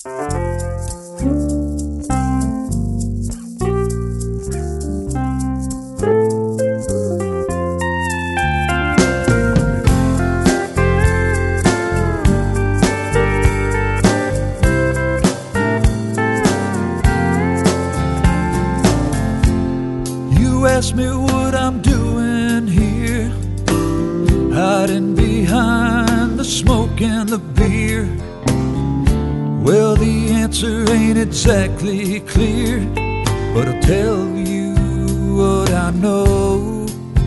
Ask me what I'm doing here, hiding behind the smoke and the beer. Well, the answer ain't exactly clear, but I'll tell you what I know.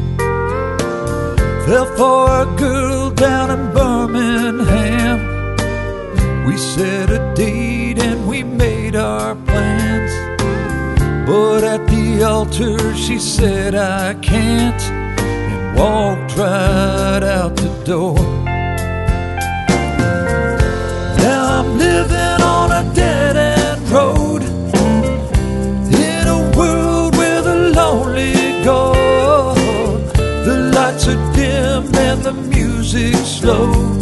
Fell for a girl down in Birmingham. We set a date and we made our plans, but at the altar she said I can't, and walked right out the door. Now I'm living on a dead-end road, in a world where the lonely go. The lights are dim and the music's slow.